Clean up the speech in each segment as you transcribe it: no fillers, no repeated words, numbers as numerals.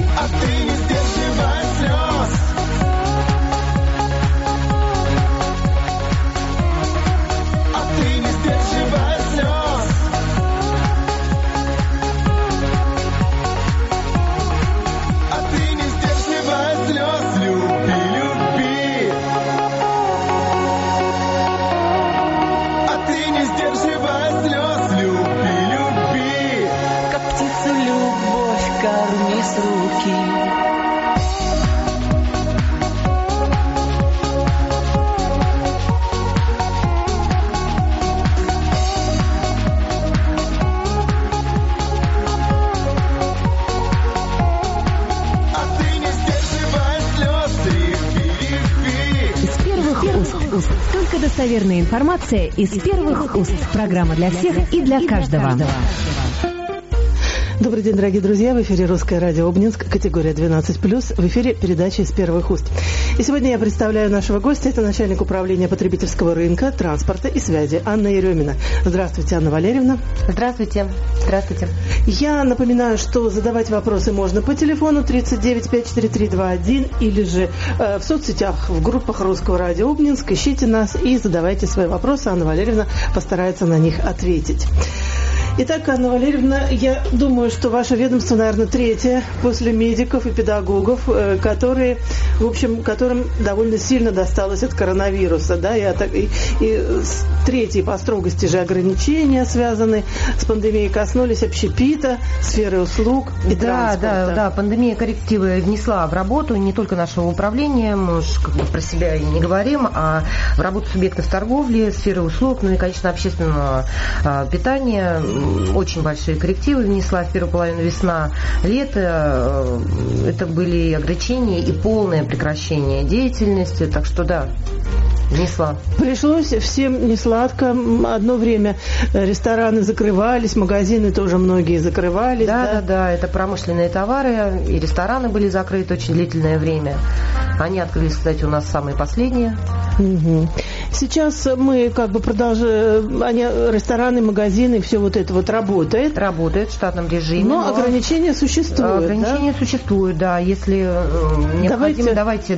а ты не сдерживай слез. А ты не сдерживай слез. А ты не сдерживай слез. Люби, люби. А ты не сдерживай слез. Люби, люби. Как птицу любовь корми с руки. А ты не сдерживай слез. Люби, люби. Из первых уст. Только достоверная информация из первых уст. Программа для всех и для каждого. Добрый день, дорогие друзья. В эфире Русское радио Обнинск, категория 12+. В эфире передача «Из первых уст». И сегодня я представляю нашего гостя. Это начальник управления потребительского рынка, транспорта и связи Анна Еремина. Здравствуйте, Анна Валерьевна. Здравствуйте. Здравствуйте. Я напоминаю, что задавать вопросы можно по телефону 39 543 21 или же в соцсетях, в группах Русского радио Обнинск. Ищите нас и задавайте свои вопросы. Анна Валерьевна постарается на них ответить. Итак, Анна Валерьевна, я думаю, что ваше ведомство, наверное, третье после медиков и педагогов, которым довольно сильно досталось от коронавируса, да, и третьи по строгости же ограничения, связанные с пандемией, коснулись общепита, сферы услуг и транспорта. Да, пандемия коррективы внесла в работу не только нашего управления, мы уж как бы про себя и не говорим, а в работу субъектов торговли, сферы услуг, ну и, конечно, общественного питания. Очень большие коррективы внесла в первую половину весна, лето. Это были ограничения и полное прекращение деятельности. Так что да, внесла. Пришлось всем несладко. Одно время рестораны закрывались, магазины тоже многие закрывались. Да, это промышленные товары. И рестораны были закрыты очень длительное время. Они открылись, кстати, у нас самые последние. Угу. Сейчас мы как бы продолжаем, рестораны, магазины, все вот это вот работает. Работает в штатном режиме. Но ограничения существуют. Ограничения существуют, да. Если необходимо, давайте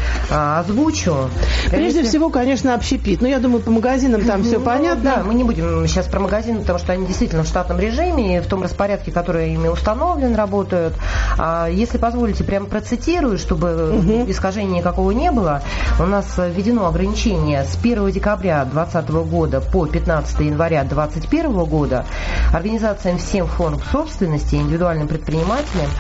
озвучу. Прежде всего, конечно, общепит. Но я думаю, по магазинам там все понятно. Да, мы не будем сейчас про магазины, потому что они действительно в штатном режиме и в том распорядке, который ими установлен, работают. Если позволите, прямо процитирую, чтобы искажения никакого не было. У нас введено ограничение с 1 декабря 2020 года по 15 января 2021 года организациям всем форм собственности, индивидуальным предпринимателям,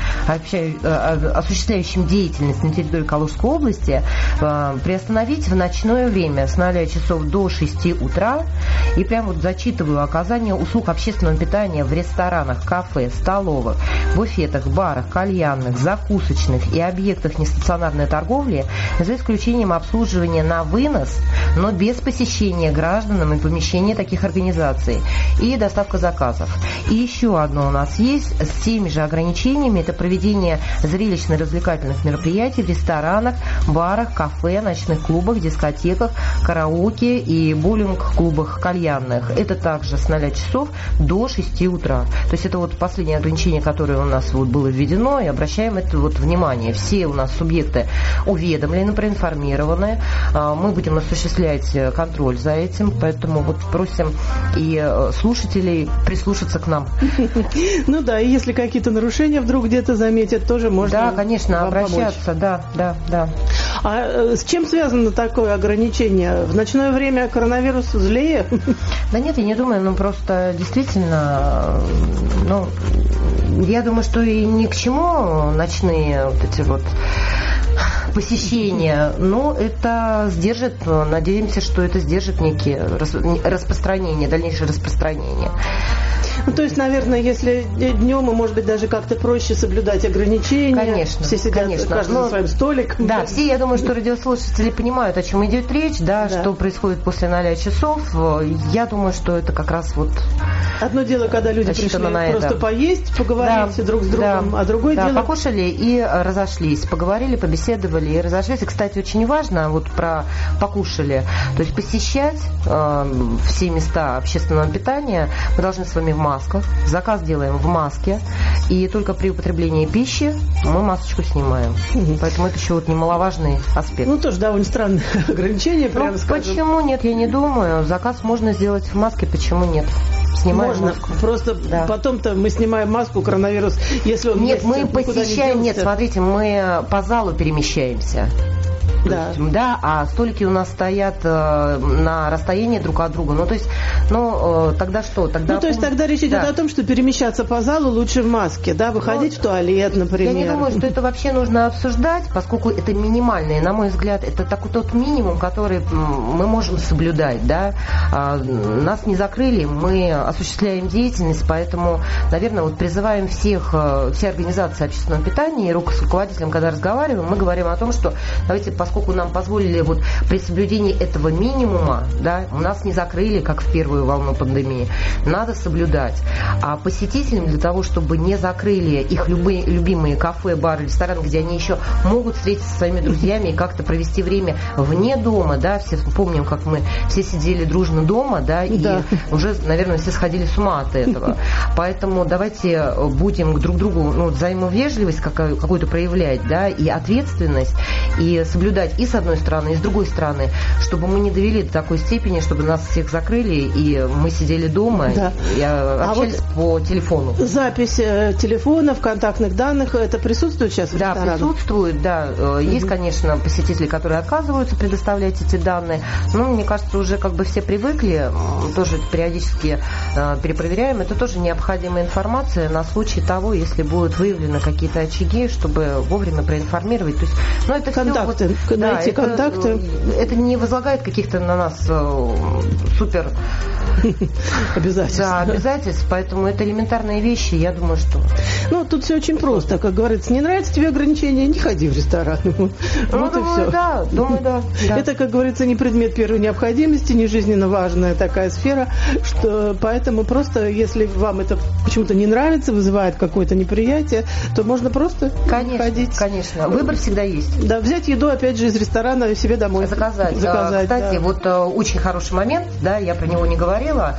осуществляющим деятельность на территории Калужской области, приостановить в ночное время с 0 часов до 6 утра. И прям вот зачитываю: оказание услуг общественного питания в ресторанах, кафе, столовых, буфетах, барах, кальянных, закусочных и объектах нестационарной торговли, за исключением обслуживания на вынос, но без посещения гражданам и помещения таких организаций, и доставка заказов. И еще одно у нас есть с теми же ограничениями: это проведение зрелищно-развлекательных мероприятий в ресторанах, барах, кафе, ночных клубах, дискотеках, караоке и боулинг-клубах кальянных. Это также с 0 часов до 6 утра. То есть это вот последнее ограничение, которое у нас вот было введено, и обращаем это вот внимание. Все у нас субъекты уведомлены, проинформированы. Мы будем осуществлять контроль за этим, поэтому вот просим и слушателей прислушаться к нам. Ну да, и если какие-то нарушения вдруг где-то заметят, тоже можно. Да, конечно, обращаться, да. А с чем связано такое ограничение? В ночное время коронавирус злее? Да нет, я не думаю, просто действительно, я думаю, что и ни к чему ночные вот эти вот посещения, но это сдержит, надеемся, что это сдержит некие распространение, дальнейшее распространение. Ну, то есть, наверное, если днем, и, может быть, даже как-то проще соблюдать ограничения. Конечно. Все сидят, каждый за своим столиком. Да, все, я думаю, что радиослушатели понимают, о чем идет речь, да, что происходит после 0 часов. Я думаю, что это как раз вот... Одно дело, когда люди пришли просто поесть, поговорить друг с другом, а другое дело... покушали и разошлись, поговорили, побеседовали и разошлись. И, кстати, очень важно, вот про покушали, то есть посещать все места общественного питания мы должны с вами в масках. масках, заказ делаем в маске, и только при употреблении пищи мы масочку снимаем. Поэтому это еще вот немаловажный аспект. Ну, тоже довольно странное ограничение, прямо Ну, скажем. почему нет, я не думаю. Заказ можно сделать в маске, почему нет? Снимаем Можно. маску. Просто Да. потом-то мы снимаем маску, коронавирус, если он Нет, есть, мы никуда не посещаем, нет, делся. смотрите, мы по залу перемещаемся. Да. То есть, да, а столики у нас стоят на расстоянии друг от друга. Ну, то есть, тогда что? Тогда Ну, то есть тогда речь идет Да. о том, что перемещаться по залу лучше в маске, да, выходить в туалет, например. Я не думаю, что это вообще нужно обсуждать, поскольку это минимальное, на мой взгляд, это такой тот минимум, который мы можем соблюдать, да. Нас не закрыли, мы осуществляем деятельность, поэтому, наверное, вот призываем все организации общественного питания и руководителям, когда разговариваем, мы говорим о том, что давайте, поскольку нам позволили вот при соблюдении этого минимума, да, у нас не закрыли, как в первую волну пандемии, надо соблюдать. А посетителям для того, чтобы не закрыли их любимые кафе, бары, рестораны, где они еще могут встретиться со своими друзьями и как-то провести время вне дома, да, все помним, как мы все сидели дружно дома, да, и уже, наверное, все сходили с ума от этого. Поэтому давайте будем друг другу взаимовежливость какую-то проявлять, да, и ответственность, и соблюдать и с одной стороны, и с другой стороны, чтобы мы не довели до такой степени, чтобы нас всех закрыли, и мы сидели дома и общались по телефону. Запись телефонов, контактных данных, это присутствует сейчас в ресторанах? Да, присутствует, да. Есть, конечно, посетители, которые отказываются предоставлять эти данные, но, мне кажется, уже как бы все привыкли, тоже периодически перепроверяем. Это тоже необходимая информация на случай того, если будут выявлены какие-то очаги, чтобы вовремя проинформировать. То есть, это контакты. Все, найти контакты. Это не возлагает каких-то на нас супер обязательств. Да, обязательств, поэтому это элементарные вещи, я думаю, что... Тут все очень просто. Как говорится, не нравится тебе ограничения, не ходи в ресторан. Вот и все. Да, думаю, да. Это, как говорится, не предмет первой необходимости, не жизненно важная такая сфера, что поэтому просто, если вам это почему-то не нравится, вызывает какое-то неприятие, то можно просто ходить. Конечно. Выбор всегда есть. Да, взять еду, опять же, из ресторана себе домой. Заказать. Кстати, вот очень хороший момент, да, я про него не говорила.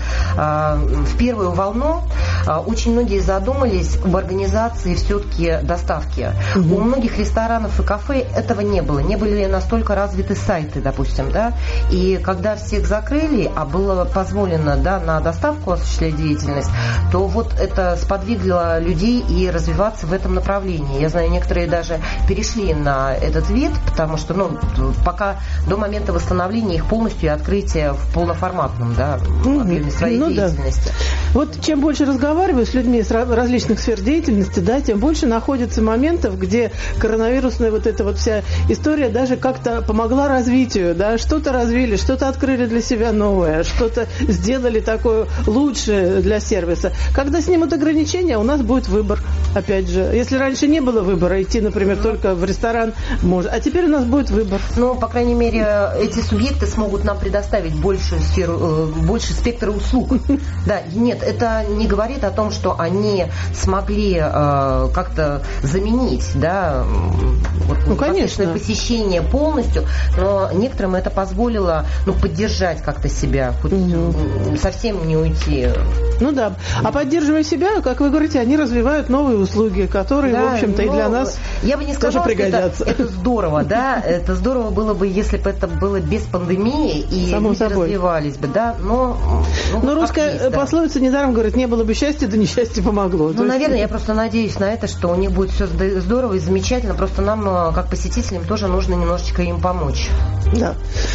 В первую волну очень многие задумались об организации все-таки доставки. У многих ресторанов и кафе этого не было. Не были настолько развиты сайты, допустим, да. И когда всех закрыли, а было позволено, да, на доставку осуществлять деятельность, то вот это сподвигло людей и развиваться в этом направлении. Я знаю, некоторые даже перешли на этот вид, потому что, пока до момента восстановления их полностью и открытия в полноформатном, да, объеме своей деятельности. Да. Вот чем больше разговариваю с людьми из различных сфер деятельности, да, тем больше находится моментов, где коронавирусная вот эта вот вся история даже как-то помогла развитию, да, что-то развили, что-то открыли для себя новое, что-то сделали такое лучшее для сервиса. Когда снимут ограничения, у нас будет выбор, опять же. Если раньше не было выбора, идти, например, только в ресторан, можно, а теперь у нас будет выбор. По крайней мере, эти субъекты смогут нам предоставить большую сферу, больше спектра услуг. Да, нет, это не говорит о том, что они смогли как-то заменить, да, конечно, посещение полностью, но некоторым это позволило, поддержать как-то себя, хоть совсем не уйти. Да. А поддерживая себя, как вы говорите, они развивают новые услуги, которые, в общем-то, и для нас я бы не сказала, тоже пригодятся. Это здорово, да, это здорово было бы, если бы это было без пандемии и люди развивались бы, да, но русская пословица недаром говорит, не было бы счастья, да несчастье помогло. Наверное, я просто надеюсь на это, что у них будет все здорово и замечательно, просто нам, как посетителям, тоже нужно немножечко им помочь. Да.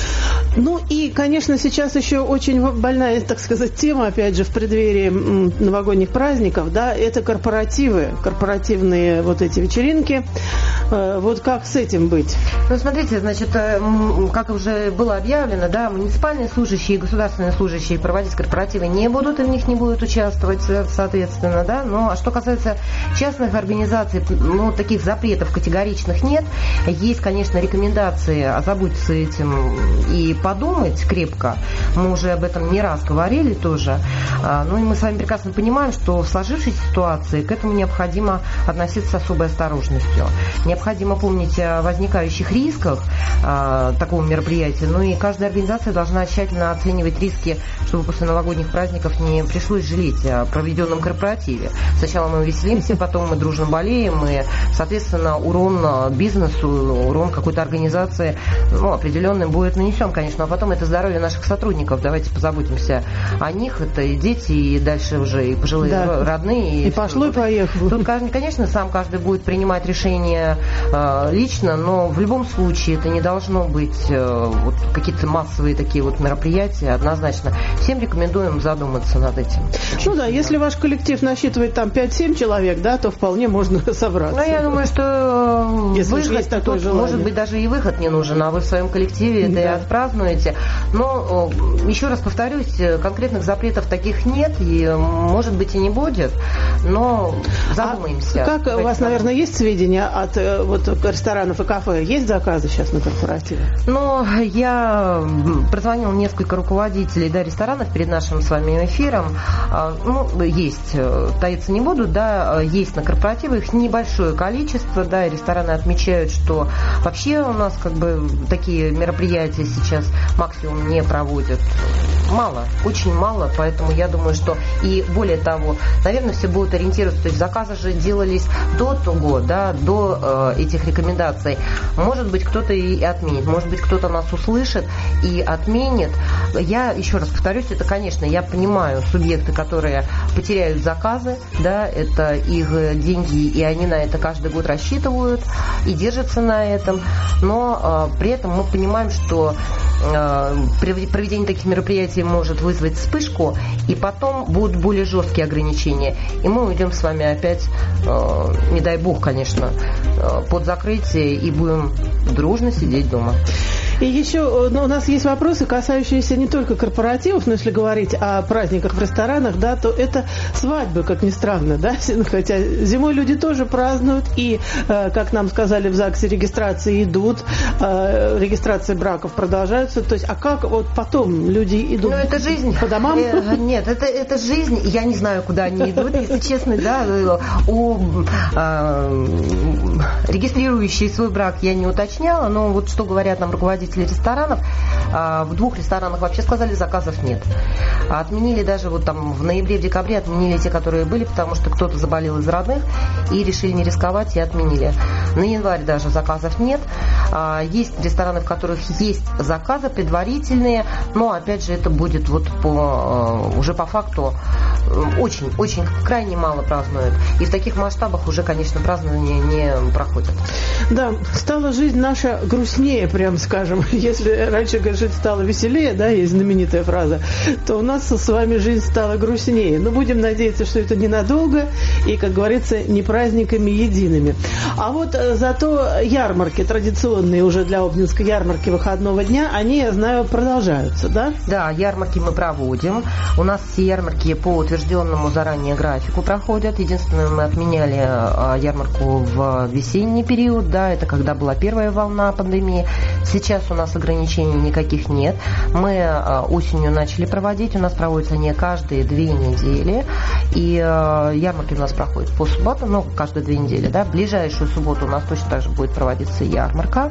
И, конечно, сейчас еще очень больная, так сказать, тема, опять же, в преддверии новогодних праздников, да, это корпоративные вот эти вечеринки. Вот как с этим быть? Смотрите, значит, как уже было объявлено, да, муниципальные служащие и государственные служащие проводить корпоративы не будут, и в них не будут участвовать, соответственно, да. А что касается частных организаций, таких запретов категоричных нет. Есть, конечно, рекомендации озаботиться этим и подумать крепко. Мы уже об этом не раз говорили тоже. Ну и мы с вами прекрасно понимаем, что в сложившейся ситуации к этому необходимо относиться с особой осторожностью. Необходимо помнить о возникающих рисках такого мероприятия. Ну и каждая организация должна тщательно оценивать риски, чтобы после новогодних праздников не пришлось жалеть о проведенном корпоративе. Сначала мы веселимся, потом мы дружно болеем, и, соответственно, урон бизнесу, урон какой-то организации, ну, определенный будет нанесен, конечно, а потом это здоровье наших сотрудников. Давайте позаботимся о них. Это и дети, и дальше уже и пожилые родные. И пошло, и поехало. Тут, конечно, сам каждый будет принимать решение лично, но в любом случае это не должно быть вот какие-то массовые такие вот мероприятия, однозначно. Всем рекомендуем задуматься над этим. Ну да, если ваш коллектив насчитывает там 5-7 человек, да, то вполне можно собраться. Ну, я думаю, что выход, тут, может быть, даже и выход не нужен, а вы в своем коллективе это и отпразднуете. Но, еще раз повторюсь, конкретных запретов таких нет, и, может быть, и не будет, но задумаемся. Как у вас, наверное, есть сведения от вот, ресторанов и кафе? Есть заказы сейчас на корпоративе? Ну, я прозвонила несколько руководителей, да, ресторанов перед нашим с вами эфиром. Ну, есть, таиться не буду, да, есть на корпоративах, их небольшое количество, да, и рестораны отмечают, что вообще у нас как бы такие мероприятия сейчас максимум не проводят. Мало, очень мало, поэтому я думаю, что и более того, наверное, все будут ориентироваться, то есть заказы же делались до того, да, до этих рекомендаций. Может быть, кто-то и отменит, может быть, кто-то нас услышит и отменит. Я еще раз повторюсь, это, конечно, я понимаю субъекты, которые потеряют заказы, да, это их деньги, и они на это каждый год рассчитывают и держатся на этом, но при этом мы понимаем, что проведение таких мероприятий может вызвать вспышку, и потом будут более жесткие ограничения. И мы уйдем с вами опять, не дай бог, конечно, под закрытие и будем дружно сидеть дома. И еще у нас есть вопросы, касающиеся не только корпоративов, но если говорить о праздниках в ресторанах, да, то это свадьбы, как ни странно, да, хотя зимой люди тоже празднуют, и, как нам сказали в ЗАГСе, регистрации идут, регистрации браков продолжаются, то есть, а как вот потом люди идут? Ну, это жизнь. По домам? Нет, это жизнь, я не знаю, куда они идут, если честно, да, регистрирующие свой брак я не уточняла, но вот что говорят нам руководители ресторанов, в 2 ресторанах вообще сказали, заказов нет. Отменили даже вот там в ноябре, в декабре отменили те, которые были, потому что кто-то заболел из родных и решили не рисковать и отменили. На январь даже заказов нет. Есть рестораны, в которых есть заказы предварительные, но опять же это будет вот уже по факту очень крайне мало празднуют. И в таких масштабах уже, конечно, празднования не проходят. Да, стала жизнь наша грустнее, прям скажем. Если раньше, жить стало веселее, да, есть знаменитая фраза, то у нас с вами жизнь стала грустнее. Но будем надеяться, что это ненадолго и, как говорится, не праздниками едиными. А вот зато ярмарки традиционные уже для Обнинской ярмарки выходного дня, они, я знаю, продолжаются, да? Да, ярмарки мы проводим. У нас все ярмарки по утвержденному заранее графику проходят. Единственное, мы отменяли ярмарку в весенний период, да, это когда была первая волна пандемии. Сейчас у нас ограничений никаких нет. Мы осенью начали проводить. У нас проводятся они каждые 2 недели. И ярмарки у нас проходят по субботам, ну, каждые 2 недели, да. В ближайшую субботу у нас точно так же будет проводиться ярмарка.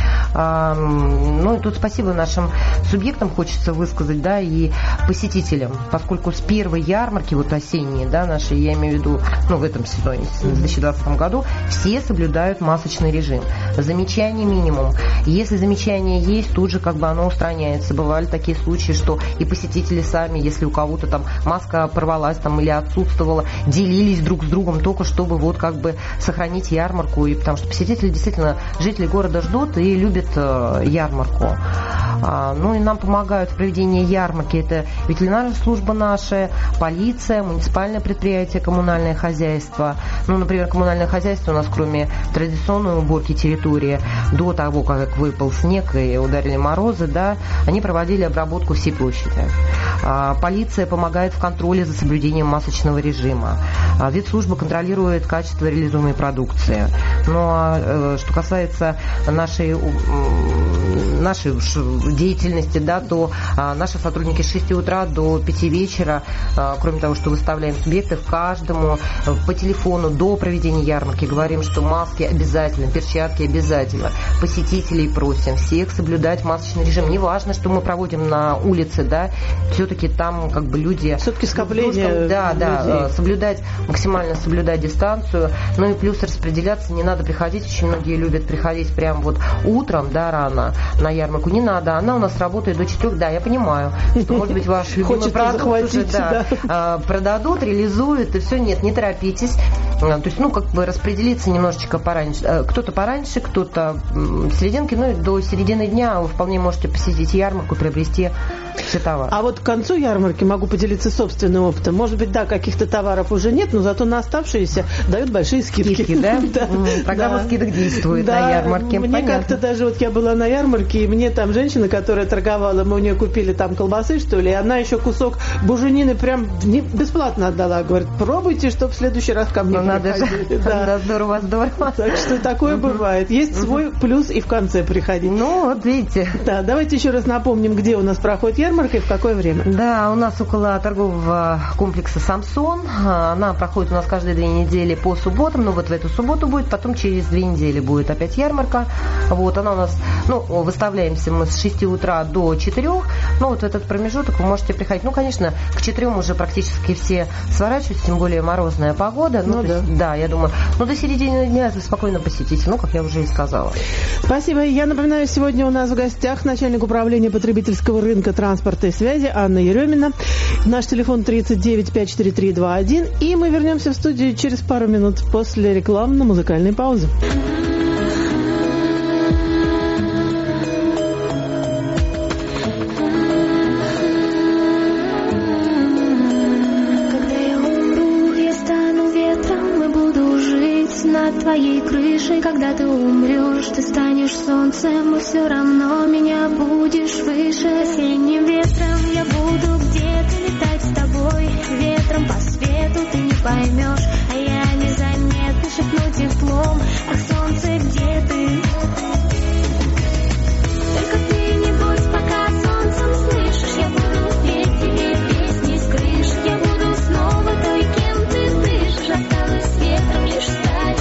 Ну и тут спасибо нашим субъектам хочется высказать, да, и посетителям, поскольку с первой ярмарки, вот осенней, да, нашей, я имею в виду, ну, в этом сезоне, в 2020 году, все соблюдают масочный режим. Замечаний минимум. Если замечание есть, тут же как бы оно устраняется. Бывали такие случаи, что и посетители сами, если у кого-то там маска порвалась там или отсутствовала, делились друг с другом только чтобы вот как бы сохранить ярмарку, и потому что посетители действительно, жители города ждут и любят ярмарку. Ну и нам помогают в проведении ярмарки. Это ветеринарная служба наша, полиция, муниципальное предприятие, коммунальное хозяйство. Ну, например, коммунальное хозяйство у нас, кроме традиционной уборки территории, до того, как выпал снег и ударили морозы, да, они проводили обработку всей площади. Полиция помогает в контроле за соблюдением масочного режима. Ветслужба контролирует качество реализуемой продукции. Но что касается нашей деятельности, да, то наши сотрудники с 6 утра до 5 вечера, кроме того, что выставляем субъектов, каждому по телефону до проведения ярмарки говорим, что маски обязательно, перчатки обязательно. Посетителей просим всех соблюдать масочный режим. Не важно, что мы проводим на улице, да, все-таки там как бы люди... Все-таки скопление людей. Максимально соблюдать дистанцию. Ну и плюс распределяться, не надо приходить. Очень многие любят приходить прям вот утром, да, рано на ярмарку. Не надо, она у нас работает до 4. Да, я понимаю, что, может быть, ваш любимый продукт уже продадут, реализуют, и все. Нет, не торопитесь. То есть, как бы распределиться немножечко пораньше. Кто-то пораньше, кто-то в серединке, и до середины дня вы вполне можете посетить ярмарку, приобрести все товары. А вот к концу ярмарки могу поделиться собственным опытом. Может быть, да, каких-то товаров уже нет, но зато на оставшиеся дают большие скидки. Да? Программа скидок действует на ярмарке. Мне как-то даже, я была на ярмарке, и мне там женщина, которая торговала, мы у нее купили там колбасы, что ли, и она еще кусок буженины прям бесплатно отдала. Говорит, пробуйте, чтобы в следующий раз ко мне приходили. Да, здорово. Так что такое бывает. Есть свой плюс и в конце приходить. Вот видите. Да, давайте еще раз напомним, где у нас проходит ярмарка и в какое время. Да, у нас около торгового комплекса «Самсон». Она проходит у нас каждые 2 недели по субботам. В эту субботу будет, потом через 2 недели будет опять ярмарка. Она у нас, выставляемся мы с 6 утра до 4. В этот промежуток вы можете приходить. Конечно, к 4 уже практически все сворачиваются, тем более морозная погода. Я думаю, до середины дня вы спокойно посетите, как я уже и сказала. Спасибо. Я напоминаю, сегодня у нас в гостях начальник управления потребительского рынка, транспорта и связи Анна Еремина. Наш телефон 39-543-21. И мы вернемся в студию через пару минут после рекламно-музыкальной паузы. Твоей крышей, когда ты умрешь, ты станешь солнцем, и все равно меня будешь выше. Осенним ветром я буду где-то летать с тобой, ветром по свету ты не поймешь, а я незаметно шепну теплом. Ах, солнце, где ты? Только ты не будь пока солнцем, слышишь, я буду петь тебе песни с крыш, я буду снова той, кем ты дышишь, осталось ветром лишь стать.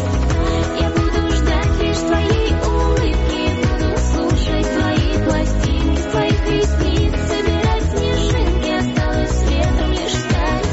Я буду ждать лишь твоей улыбки, буду слушать твои пластинки, с твоих ресниц собирать снежинки, осталось ветром лишь стать.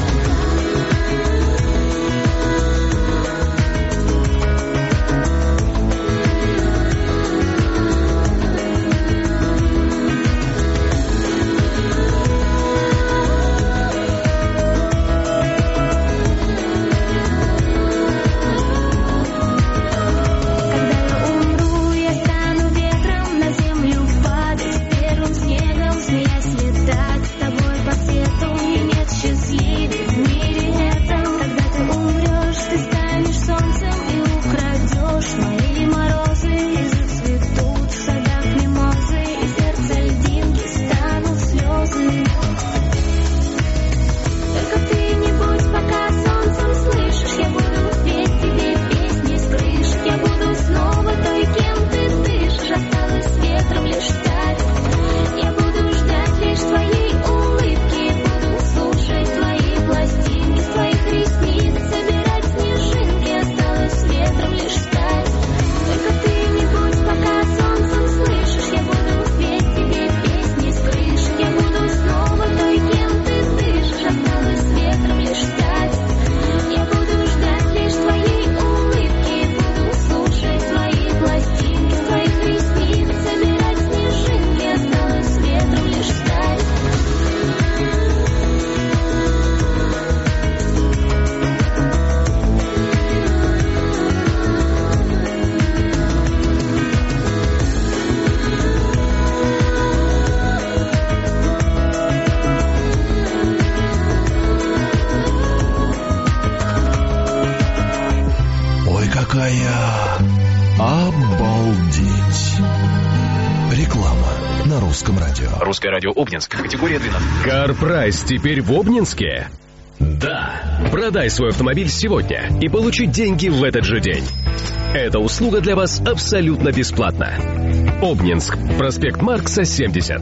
Какая обалдеть Реклама на Русском радио. Русское радио Обнинск. Категория 12. CarPrice теперь в Обнинске? Да. Продай свой автомобиль сегодня и получи деньги в этот же день. Эта услуга для вас абсолютно бесплатна. Обнинск. Проспект Маркса, 70.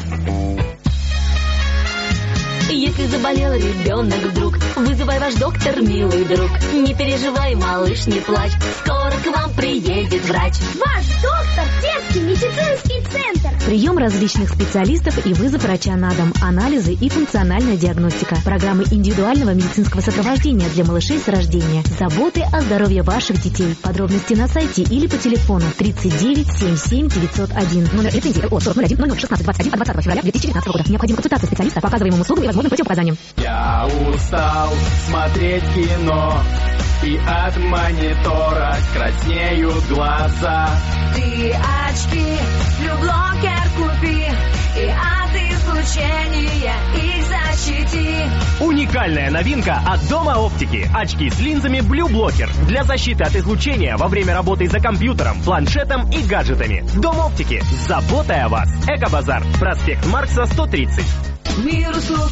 Если заболел ребенок вдруг, вызывай ваш доктор, милый друг. Не переживай, малыш, не плачь, скоро к вам приедет врач. Ваш доктор, детский медицинский центр. Прием различных специалистов и вызов врача на дом, анализы и функциональная диагностика. Программы индивидуального медицинского сопровождения для малышей с рождения. Заботы о здоровье ваших детей. Подробности на сайте или по телефону 39 77 901. Номер лицензии РО 4001 0016 21 от 20 февраля 2019 года. Необходима консультация специалиста по оказываемым услугам и возможным противопоказаниям. Я устал смотреть кино, и от монитора краснеют глаза. Ты очки, блюблокер купи, и от излучения их защити. Уникальная новинка от Дома Оптики. Очки с линзами Blue Blocker для защиты от излучения во время работы за компьютером, планшетом и гаджетами. Дом Оптики с заботой о вас. Экобазар. Проспект Маркса, 130. Мир услуг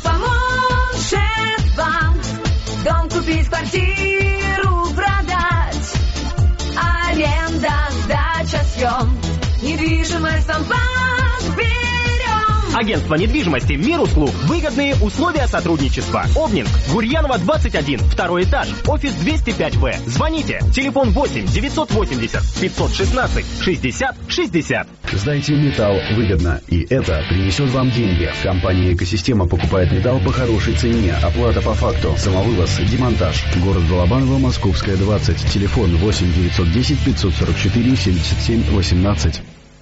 поможет вам дом купить, квартиру продать. Аренда, сдача, съем, недвижимость вам подберем. Агентство недвижимости «Мир услуг». Выгодные условия сотрудничества. Обнинск, Гурьянова, 21, второй этаж, офис 205В. Звоните. Телефон 8 980 516 60 60. Сдайте металл выгодно, и это принесет вам деньги. Компания «Экосистема» покупает металл по хорошей цене. Оплата по факту. Самовывоз, демонтаж. Город Балабаново, Московская, 20. Телефон 8 910 544 77 18.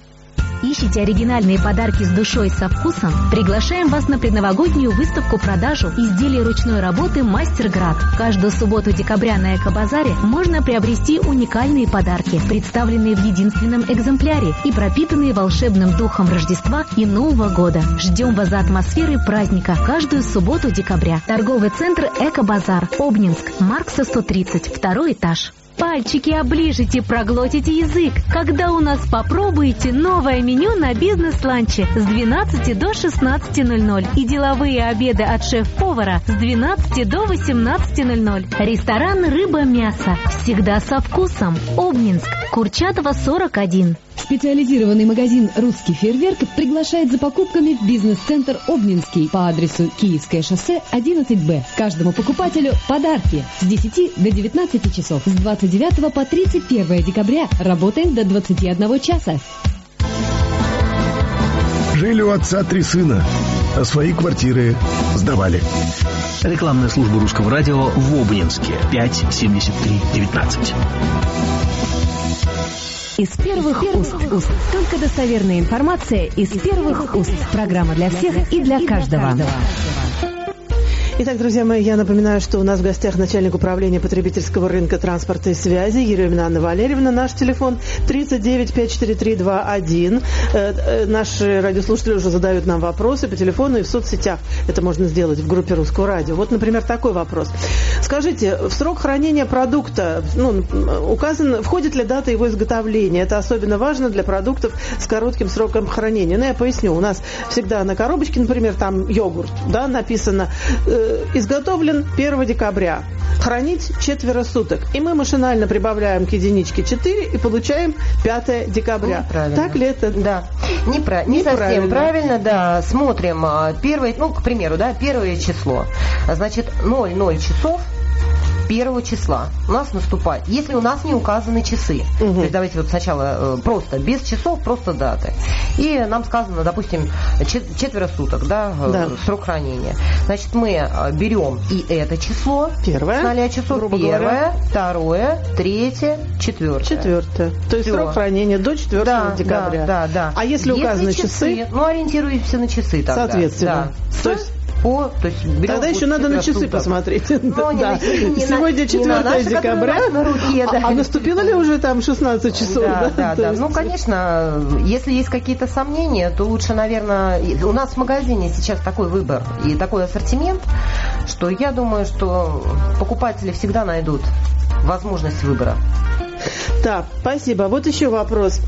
Ищите оригинальные подарки с душой, со вкусом? Приглашаем вас на предновогоднюю выставку-продажу изделий ручной работы «Мастерград». Каждую субботу декабря на Экобазаре можно приобрести уникальные подарки, представленные в единственном экземпляре и пропитанные волшебным духом Рождества и Нового года. Ждем вас за атмосферой праздника каждую субботу декабря. Торговый центр «Экобазар», Обнинск, Маркса, 130, второй этаж. Пальчики оближите, проглотите язык, когда у нас попробуете новое меню на бизнес-ланче с 12 до 16:00 и деловые обеды от шеф-повара с 12 до 18:00. Ресторан «Рыба-мясо». Всегда со вкусом. Обнинск, Курчатова, 41. Специализированный магазин «Русский фейерверк» приглашает за покупками в бизнес-центр «Обнинский» по адресу Киевское шоссе, 11Б. Каждому покупателю подарки с 10 до 19 часов. С 29 по 31 декабря работаем до 21 часа. Жили у отца 3 сына, а свои квартиры сдавали. Рекламная служба Русского радио в Обнинске. 5-73-19. Из первых уст. Только достоверная информация из первых уст. Программа для всех и для каждого. Итак, друзья мои, я напоминаю, что у нас в гостях начальник управления потребительского рынка, транспорта и связи Еремина Анна Валерьевна. Наш телефон 39-543-21. Наши радиослушатели уже задают нам вопросы по телефону и в соцсетях. Это можно сделать в группе Русского радио. Вот, например, такой вопрос. Скажите, в срок хранения продукта указан, входит ли дата его изготовления? Это особенно важно для продуктов с коротким сроком хранения. Я поясню. У нас всегда на коробочке, например, там йогурт, да, написано изготовлен 1 декабря. Хранить 4 суток. И мы машинально прибавляем к единичке 4 и получаем 5 декабря. Так ли это? Да. Не совсем правильно, да. Смотрим первое, к примеру, да, первое число. Значит, 00 часов 1 числа у нас наступает, если у нас не указаны часы. То есть давайте вот сначала просто без часов, просто даты. И нам сказано, допустим, 4 суток, да, срок хранения. Значит, мы берем и это число, первое, с 0 часов, первое, второе, третье, четвертое. То есть срок хранения до 4 декабря. Да. А если указаны часы? Ориентируемся на часы тогда. Соответственно. Да. То есть тогда еще надо на часы посмотреть. Сегодня 4 декабря, а наступило ли уже там 16 часов? Да. Конечно, если есть какие-то сомнения, то лучше, наверное, у нас в магазине сейчас такой выбор и такой ассортимент, что я думаю, что покупатели всегда найдут возможность выбора. Так, спасибо. Вот еще вопрос.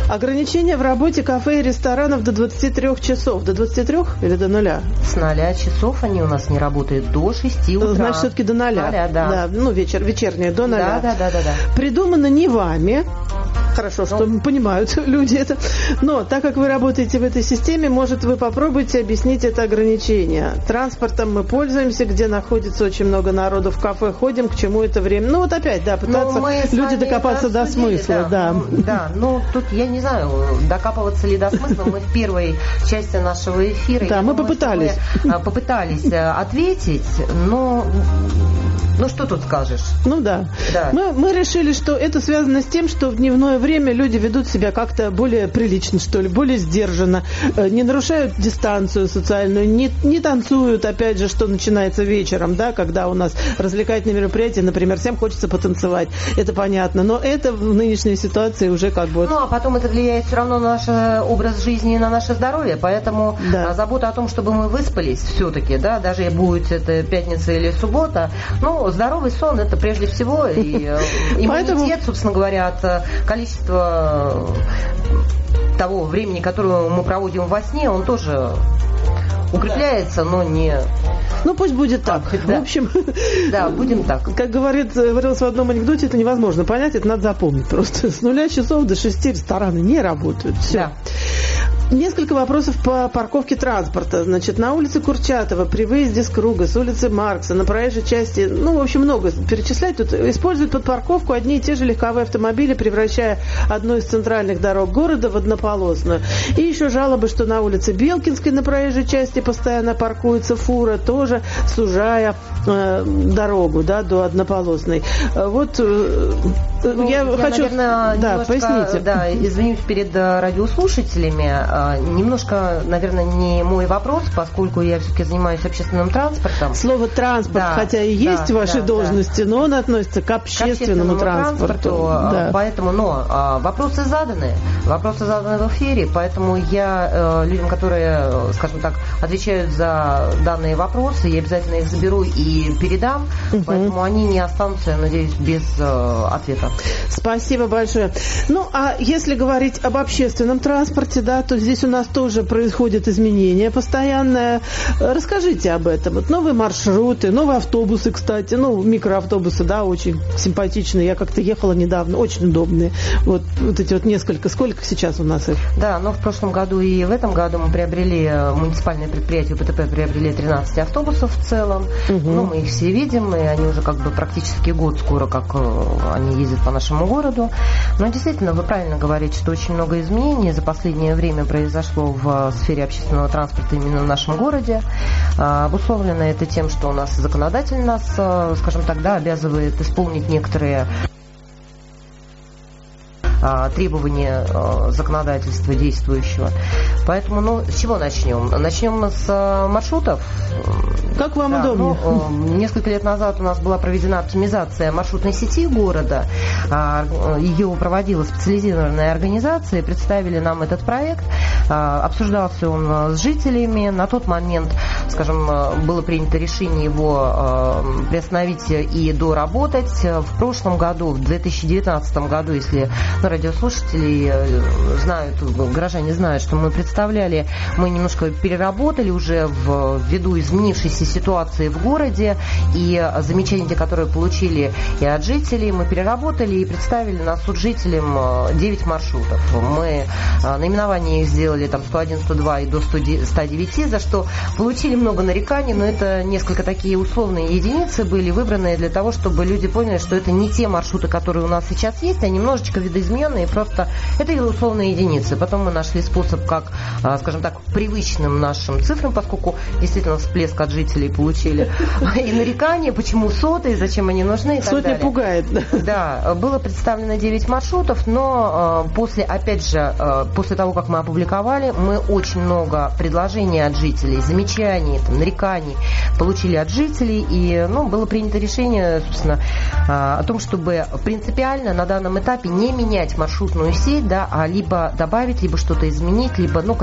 Ограничения в работе кафе и ресторанов до 23 часов. До 23 или до 0? С 0 часов они у нас не работают до 6 утра. Значит, все-таки до 0. Да. Ну, вечернее, до 0. Да. Придумано не вами. Хорошо, что понимают люди это. Но так как вы работаете в этой системе, может, вы попробуйте объяснить это ограничение. Транспортом мы пользуемся, где находится очень много народу, в кафе ходим, к чему это время. Ну, вот опять, да, пытаться люди докопаться до смысла. Да, ну, тут я не знаю, докапываться ли до смысла. Мы в первой части нашего эфира... Да, мы попытались. Попытались ответить, но... Ну, что тут скажешь? Ну, да. Мы решили, что это связано с тем, что в дневное время люди ведут себя как-то более прилично, что ли, более сдержанно, не нарушают дистанцию социальную, не танцуют, опять же, что начинается вечером, да, когда у нас развлекательные мероприятия, например, всем хочется потанцевать, это понятно, но это в нынешней ситуации уже как бы... Ну, а потом это влияет все равно на наш образ жизни и на наше здоровье, поэтому забота о том, чтобы мы выспались все-таки, да, даже будет это пятница или суббота, ну, здоровый сон это прежде всего и иммунитет, собственно говоря, от количества того времени, которое мы проводим во сне, он тоже укрепляется, но не... Ну, пусть будет так. Да. В общем, да, будем так. Как говорилось в одном анекдоте, это невозможно понять, это надо запомнить просто. С 0 часов до 6 рестораны не работают. Все. Да. Несколько вопросов по парковке транспорта. Значит, на улице Курчатова, при выезде с круга, с улицы Маркса, на проезжей части, ну, в общем, много перечислять. Тут используют под парковку одни и те же легковые автомобили, превращая одну из центральных дорог города в однополосную. И еще жалобы, что на улице Белкинской на проезжей части постоянно паркуется фура, тоже сужая дорогу, да, до однополосной. Вот я хочу... Наверное, поясните. Да, извинюсь перед радиослушателями. Немножко, наверное, не мой вопрос, поскольку я все-таки занимаюсь общественным транспортом. Слово «транспорт», хотя и есть в вашей должности, но он относится к общественному транспорту. Поэтому, вопросы заданы в эфире, поэтому я людям, которые, скажем так, отвечают за данные вопросы, я обязательно их заберу и передам, поэтому они не останутся, я надеюсь, без ответа. Спасибо большое. Ну, а если говорить об общественном транспорте, да, то здесь у нас тоже происходят изменения постоянные. Расскажите об этом. Вот новые маршруты, новые автобусы, кстати, микроавтобусы, да, очень симпатичные. Я как-то ехала недавно, очень удобные. Вот эти вот несколько. Сколько сейчас у нас их? Да, но в прошлом году и в этом году мы приобрели, муниципальное предприятие ПТП приобрели 13 автобусов в целом. Ну, мы их все видим, и они уже как бы практически год скоро, как они ездят по нашему городу. Но действительно, вы правильно говорите, что очень много изменений за последнее время произошло в сфере общественного транспорта именно в нашем городе. Обусловлено это тем, что у нас законодатель нас, скажем так, обязывает исполнить некоторые требования законодательства действующего. Поэтому, с чего начнем? Начнем с маршрутов. Как вам удобно? Несколько лет назад у нас была проведена оптимизация маршрутной сети города. Ее проводила специализированная организация. Представили нам этот проект. Обсуждался он с жителями. На тот момент, скажем, было принято решение его приостановить и доработать. В прошлом году, в 2019 году, если радиослушатели знают, горожане знают, что мы представляли, мы немножко переработали уже ввиду изменившейся ситуации в городе, и замечания, которые получили и от жителей, мы переработали и представили на суд жителям 9 маршрутов. Мы наименование их сделали там 101, 102 и до 109, за что получили много нареканий, но это несколько такие условные единицы были выбранные для того, чтобы люди поняли, что это не те маршруты, которые у нас сейчас есть, а немножечко видоизмененные, и просто это условные единицы. Потом мы нашли способ, как, скажем так, привычным нашим цифрам, поскольку действительно всплеск от жителей получили, и нарекания, почему сотые, зачем они нужны и так далее. Сотня пугает. Да, было представлено 9 маршрутов, но после того, как мы опубликовали, мы очень много предложений от жителей, замечаний, нареканий получили от жителей, и было принято решение, собственно, о том, чтобы принципиально на данном этапе не менять маршрутную сеть, а либо добавить, либо что-то изменить, либо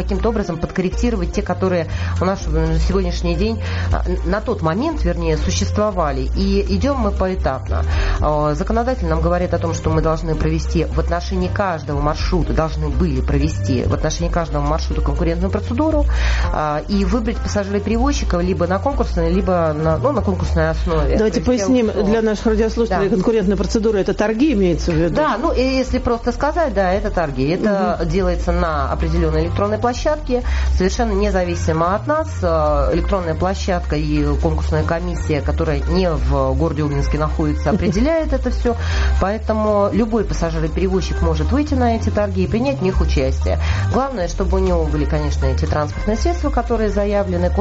каким-то образом подкорректировать те, которые у нас на сегодняшний день, на тот момент, вернее, существовали. И идем мы поэтапно. Законодатель нам говорит о том, что мы должны провести в отношении каждого маршрута, должны были провести в отношении каждого маршрута конкурентную процедуру и выбрать пассажира-перевозчика либо на конкурсной, либо на конкурсной основе. Давайте поясним для наших радиослушателей, конкурентная процедура — это торги, имеется в виду? Да, если просто сказать, да, это торги. Это делается на определенной электронной площадке, совершенно независимо от нас. Электронная площадка и конкурсная комиссия, которая не в городе Обнинске находится, определяет это все. Поэтому любой пассажир-перевозчик может выйти на эти торги и принять в них участие. Главное, чтобы у него были, конечно, эти транспортные средства, которые заявлены.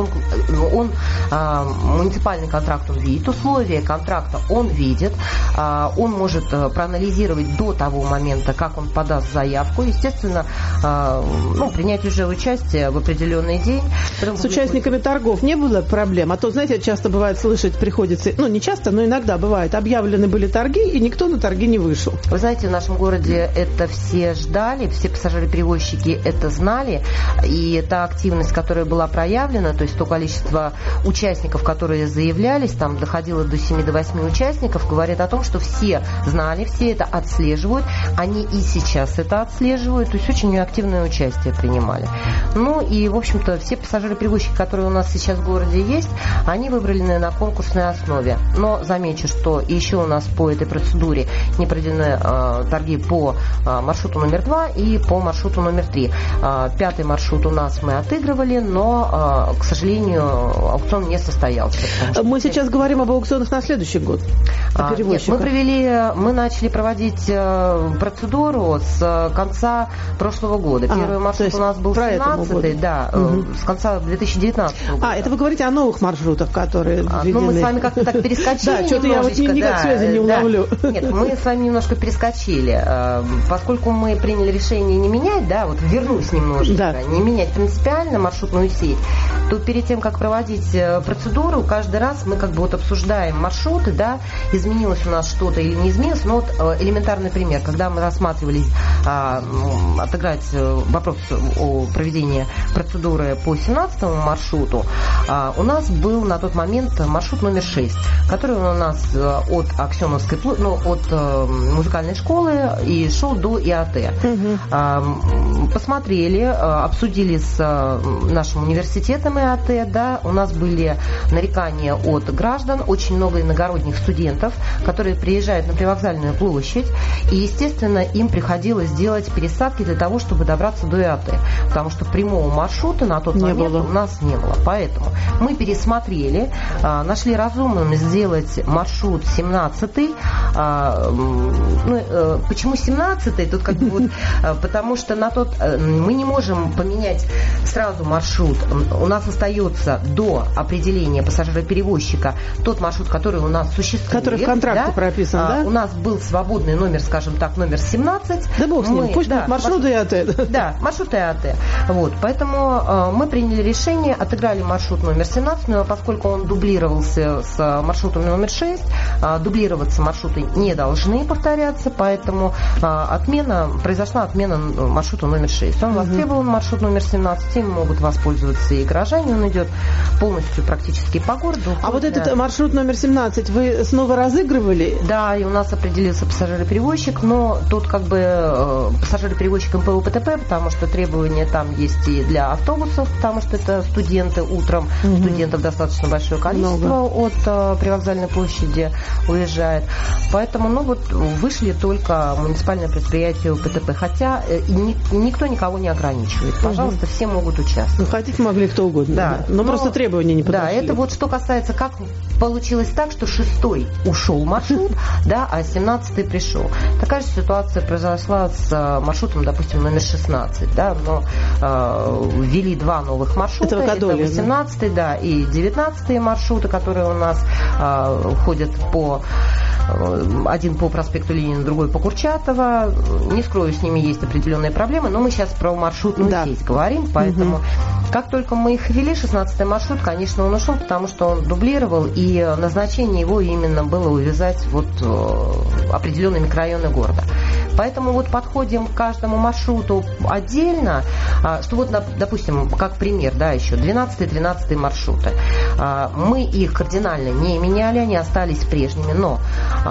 Муниципальный контракт он видит, условия контракта он видит, он может проанализировать до того момента, как он подаст заявку, естественно, принять уже участие в определенный день. С участниками торгов не было проблем? А то, знаете, часто бывает слышать, приходится, не часто, но иногда бывает, объявлены были торги, и никто на торги не вышел. Вы знаете, в нашем городе это все ждали, все пассажиры-перевозчики это знали, и та активность, которая была проявлена, то есть то количество участников, которые заявлялись, там доходило до 7-8 участников, говорит о том, что все знали, все это отслеживают, они и сейчас это отслеживают, то есть очень активное участие принимали. И, в общем-то, все пассажиры-перевозчики, которые у нас сейчас в городе есть, они выбраны на конкурсной основе. Но замечу, что еще у нас по этой процедуре не проведены торги по маршруту номер 2 и по маршруту номер 3. 5-й маршрут у нас мы отыгрывали, но, к сожалению, аукцион не состоялся. Мы сейчас говорим об аукционах на следующий год. Нет, мы начали проводить процедуру с конца прошлого года. Первый маршрут у нас был 17-й, да, с конца 2019 года. Это вы говорите о новых маршрутах, которые введены. Мы с вами как-то так перескочили. Да, что-то я никак связи не уловлю. Нет, мы с вами немножко перескочили. Поскольку мы приняли решение не менять, вернусь немножечко, не менять принципиально маршрутную сеть, то перед тем, как проводить процедуру, каждый раз мы обсуждаем маршруты, изменилось у нас что-то или не изменилось. Элементарный пример. Когда мы рассматривали отыграть вопрос о проведении процедуры по 17-му маршруту, у нас был на тот момент маршрут номер 6, который у нас от Аксеновской от музыкальной школы и шел до ИАТ. Посмотрели, обсудили с нашим университетом ИАТ, у нас были нарекания от граждан, очень много иногородних студентов, которые приезжают на Привокзальную площадь, и, естественно, им приходилось делать пересадки для того, чтобы добраться до ИАТ, потому что прямого маршрута на тот момент у нас не было. Поэтому мы пересмотрели, нашли разумным сделать маршрут 17-й. Почему 17-й? Тут потому что мы не можем поменять сразу маршрут. У нас остается до определения пассажира-перевозчика тот маршрут, который у нас существует. Который в контракте прописан, да? У нас был свободный номер, скажем так, номер 17. Да бог с ним, пусть будет маршрут ИАТ. Да, маршрут ИАТ. Поэтому мы приняли решение, отыграли маршрут номер 17, но поскольку он дублировался с маршрутом номер 6, дублироваться маршруты не должны повторяться, поэтому произошла отмена маршрута номер 6. Он востребован, маршрут номер 17, им могут воспользоваться и горожане, он идет полностью практически по городу. А этот маршрут номер 17 вы снова разыгрывали? Да, и у нас определился пассажир-перевозчик, но тут пассажир-перевозчик МПУ ПТП, потому что требования там есть и для автобусов, потому что это студенты утром, студентов достаточно большое количество от Привокзальной площади уезжает. Поэтому, вышли только муниципальное предприятие ПТП, хотя никто никого не ограничивает. Пожалуйста, все могут участвовать. Хотите, могли кто угодно. Да. Но просто требования не подошли. Да, это что касается, как получилось так, что 6-й ушел маршрут, а 17-й пришел. Такая же ситуация произошла с маршрутом, допустим, номер 16, но ввели 2 новых маршрута. Это 18-й, и 19-й маршруты, которые у нас ходят по один по проспекту Ленина, другой по Курчатова. Не скрою, с ними есть определенные проблемы, но мы сейчас про маршрутную сеть говорим, поэтому как только мы их ввели, 16-й маршрут, конечно, он ушел, потому что он дублировал, и назначение его именно было увязать вот определенные микрорайоны города. Поэтому вот подходим к каждому маршруту отдельно, что вот, допустим, как пример, да, еще 12-13 маршруты. Мы их кардинально не меняли, они остались прежними, но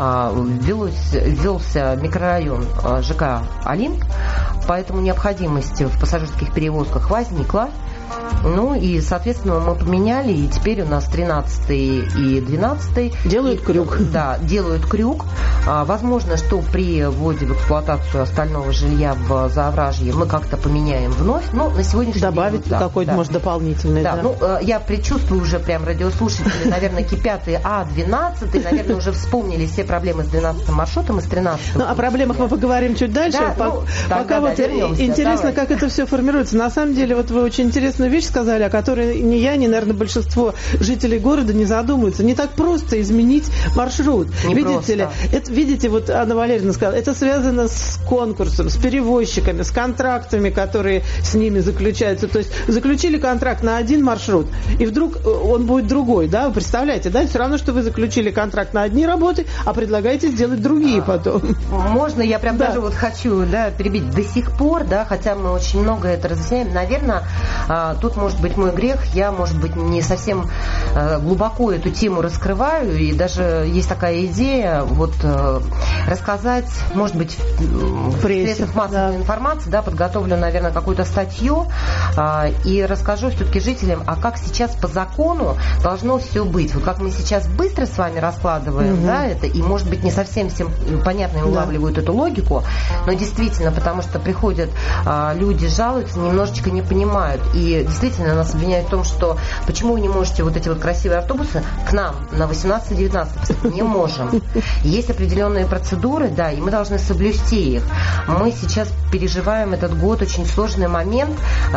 ввелся микрорайон ЖК «Олимп», поэтому необходимость в пассажирских перевозках возникла. Ну и, соответственно, мы поменяли, и теперь у нас 13 и 12 делают крюк. Да, делают крюк. Возможно, что при вводе в эксплуатацию остального жилья в Заовражье мы как-то поменяем вновь, но на сегодняшний день... Добавить какой-то, может, дополнительный. Да, ну, я предчувствую уже прям радиослушатели, наверное, кипят, 12, наверное, уже вспомнили все проблемы с 12 маршрутом и с 13. Ну, о проблемах мы поговорим чуть дальше. Пока вот интересно, как это все формируется. На самом деле, вот вы очень интересную вещь сказали, о которой ни я, ни, наверное, большинство жителей города не задумываются. Не так просто изменить маршрут. Видите, вот Анна Валерьевна сказала, это связано с конкурсом, с перевозчиками, с контрактами, которые с ними заключаются. То есть заключили контракт на один маршрут, и вдруг он будет другой, да? Вы представляете, да? Все равно, что вы заключили контракт на одни работы, а предлагаете сделать другие потом. Можно, я прям даже вот хочу, да, перебить. До сих пор, да, хотя мы очень много это разъясняем, наверное, тут может быть мой грех, я, может быть, не совсем глубоко эту тему раскрываю, и даже есть такая идея вот рассказать, может быть, в средствах массовой информации, да, подготовлю, наверное, какую-то статью и расскажу все-таки жителям, а как сейчас по закону должно все быть. Вот как мы сейчас быстро с вами раскладываем, да, это, и, может быть, не совсем всем понятно и улавливают эту логику, но действительно, потому что приходят люди, жалуются, немножечко не понимают, и действительно нас обвиняют в том, что почему вы не можете вот эти вот красивые автобусы к нам на 18-19 не можем. Есть определенные процедуры, да, и мы должны соблюсти их. Мы сейчас переживаем этот год очень сложный момент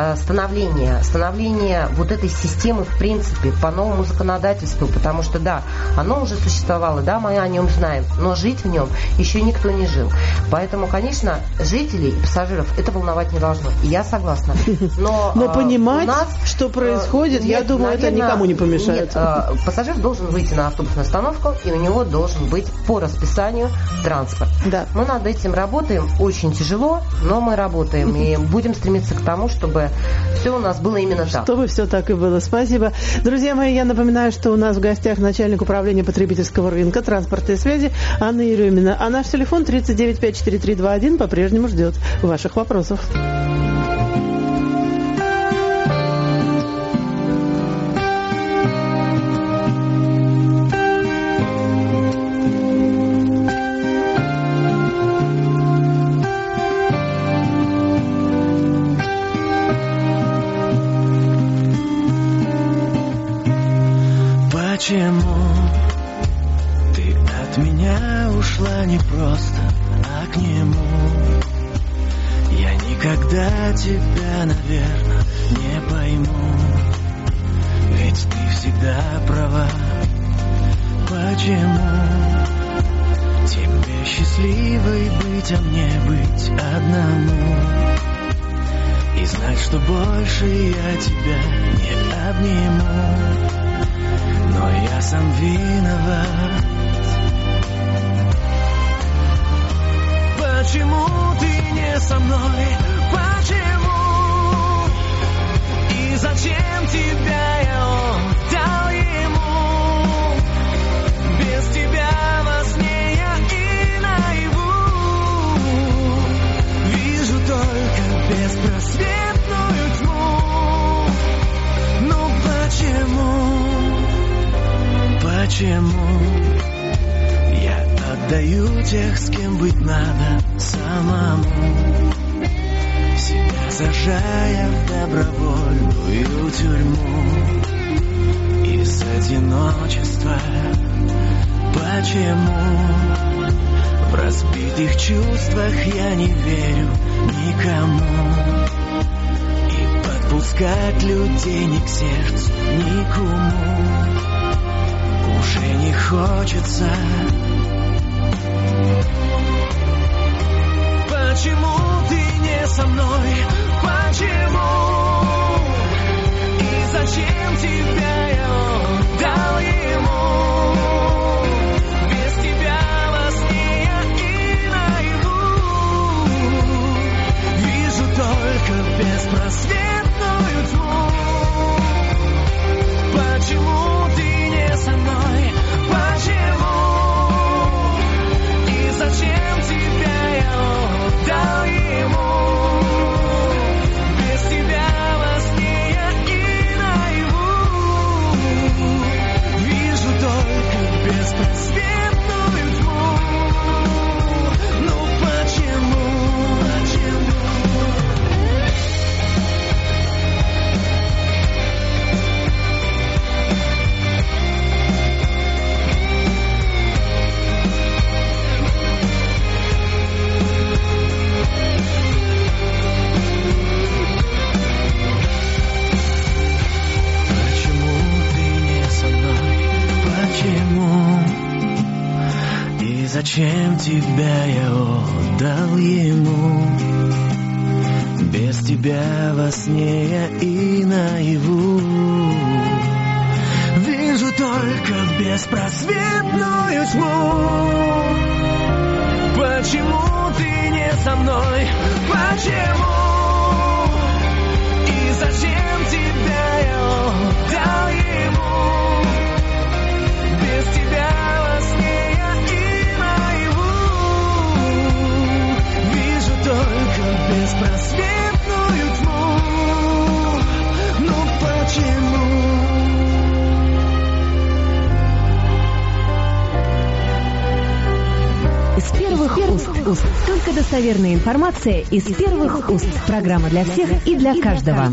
становления вот этой системы в принципе по новому законодательству, потому что, да, оно уже существовало, да, мы о нем знаем, но жить в нем еще никто не жил. Поэтому, конечно, жителей и пассажиров это волновать не должно. И я согласна. Но понимать, что происходит, я думаю, наверное, это никому не помешает. Пассажир должен выйти на автобусную остановку, и у него должен быть по расписанию транспорт. Да. Мы над этим работаем, очень тяжело, но мы работаем и будем стремиться к тому, чтобы все у нас было именно так. Чтобы все так и было. Спасибо. Друзья мои, я напоминаю, что у нас в гостях начальник управления потребительского рынка, транспорта и связи Анна Еремина. А наш телефон 39543321 по-прежнему ждет ваших вопросов. Почему ты от меня ушла не просто, а к нему? Я никогда тебя, наверное, не пойму, ведь ты всегда права. Почему тебе счастливой быть, а мне быть одному? И знать, что больше я тебя не обниму. Но я сам виноват. Почему ты не со мной? Почему? И зачем тебя я отдал ему? Без тебя во сне я и наяву вижу только беспросветную тьму. Ну почему? Почему я отдаю тех, с кем быть надо самому, себя сажая в добровольную тюрьму из одиночества? Почему в разбитых чувствах я не верю никому, и подпускать людей ни к сердцу, ни к уму уже не хочется? Почему ты не со мной? Почему? И зачем тебя я отдал ему? Без тебя во сне я и наяву вижу только беспросветную тьму. Почему ты не со мной? Почему? И зачем тебя я отдал ему? Без тебя во сне я и наяву вижу только беспросветную тьму. Ну почему? И зачем тебя я отдал ему? Без тебя во сне я и наяву вижу только беспросветную тьму. Почему ты не со мной? Почему? И зачем тебя я отдал ему? Без тебя во сне я и наяву вижу только беспросветную тьму. Ну почему? Из первых уст. Только достоверная информация из первых уст. Программа для всех и для каждого.